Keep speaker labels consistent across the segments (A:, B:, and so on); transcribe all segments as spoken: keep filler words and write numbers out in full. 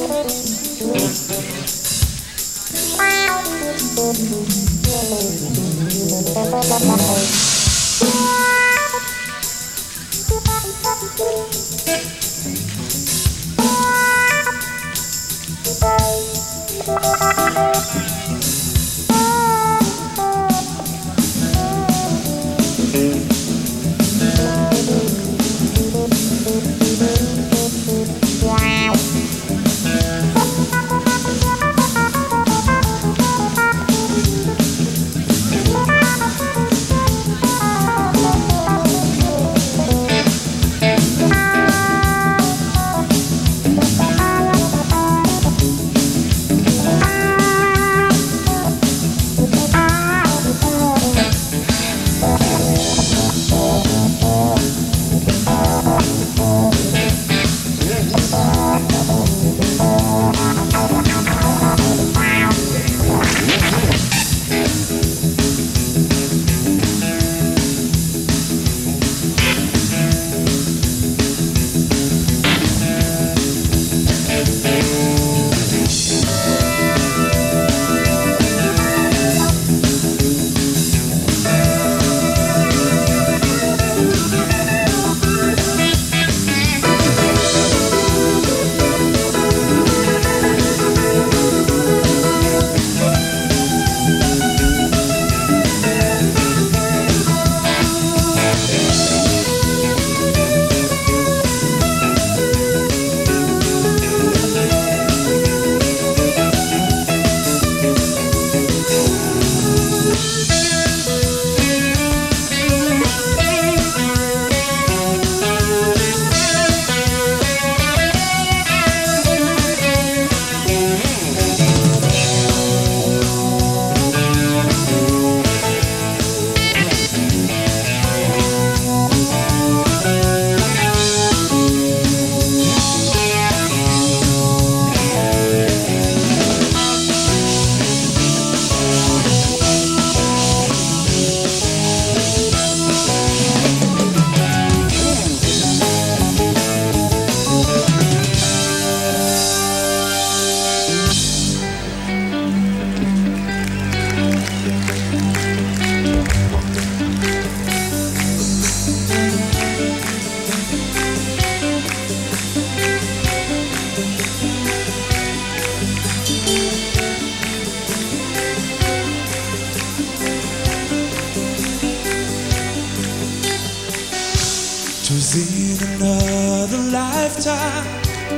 A: 'Twas in another lifetime,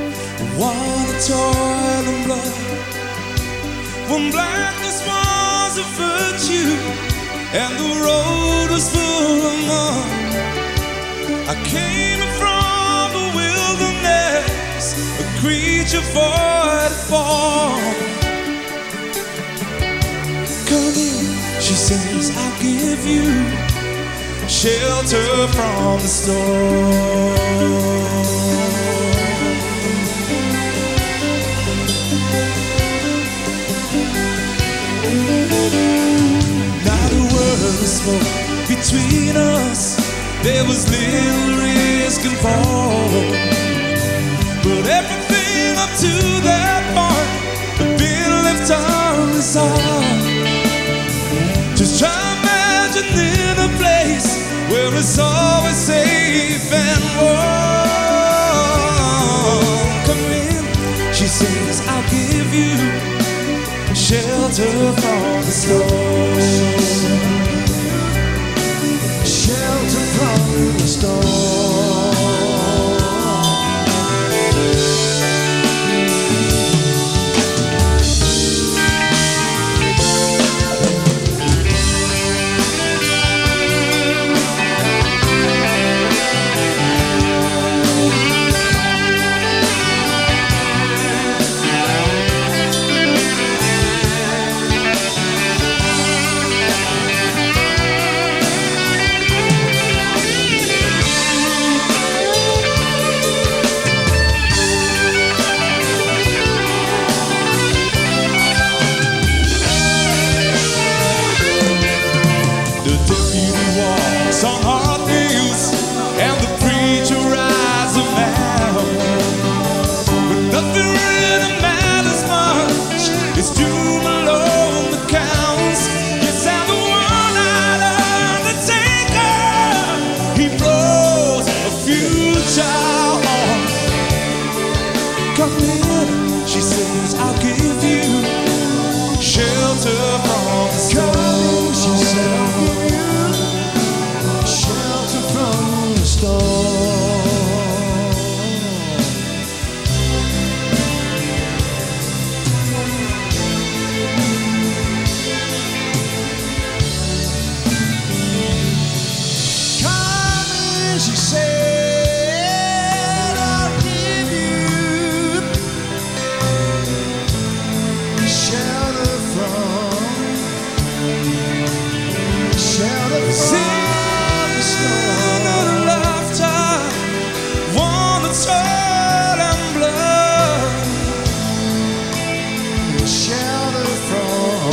A: one of toil and blood, when blackness was a virtue and the road was full of mud. I came from the wilderness, a creature void of form. Come in, she says, I'll give you shelter from the storm. Not a word spoke between us, there was little risk involved, but everything up to that point had been left unresolved. Just try imagining a place where it's always safe and warm. Come in, she says, I'll give you shelter from the storm. Shelter from the storm. shelter from,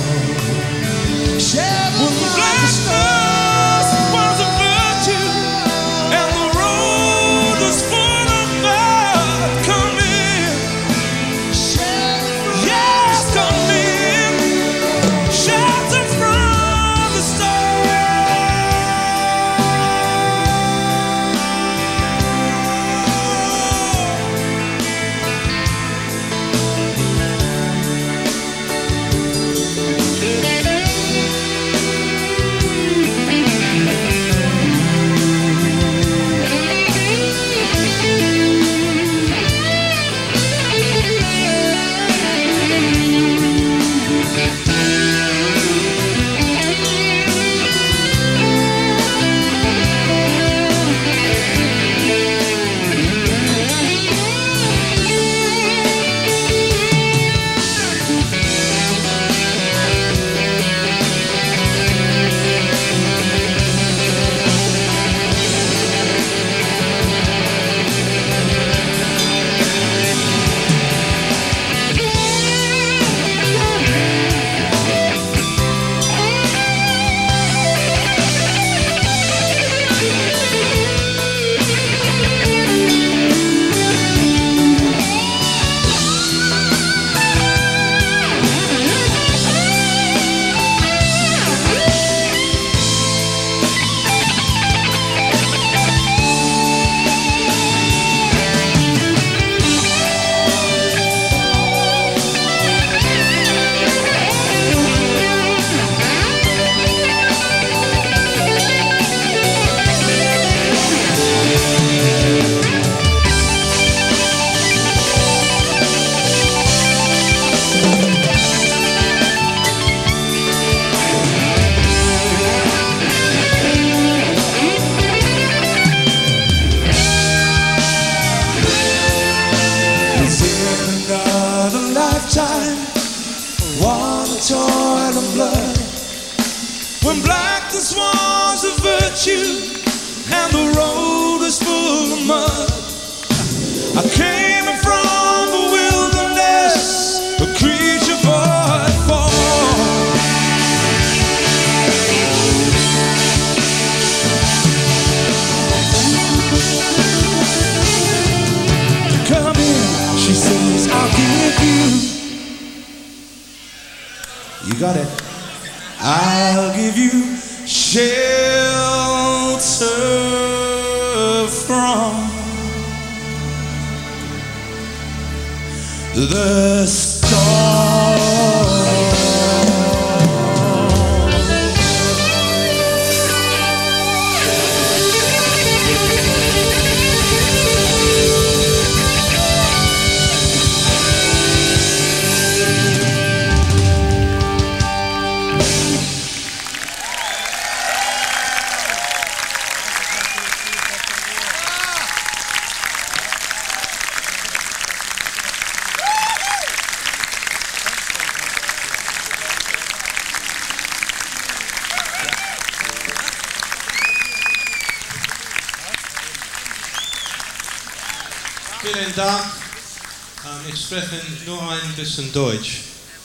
A: shelter
B: When
A: from
B: blackness was a virtue and the road was full of mud, come in,
A: shelter.
B: yes, come in, shelter from the storm.
A: Water, toil, and blood.
B: When blackness was a virtue and the road was full of mud, I came from the wilderness, a creature but born.
A: Come in, she says, I'll give you. You got it.
B: I'll give you shelter from the storm.
C: Vielen Dank. Um, ich spreche nur ein bisschen Deutsch.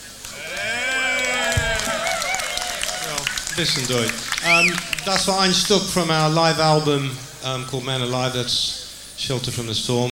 C: Well, ein bisschen Deutsch. Um, das war ein Stück from our live album um, called Man Alive. That's Shelter from the Storm.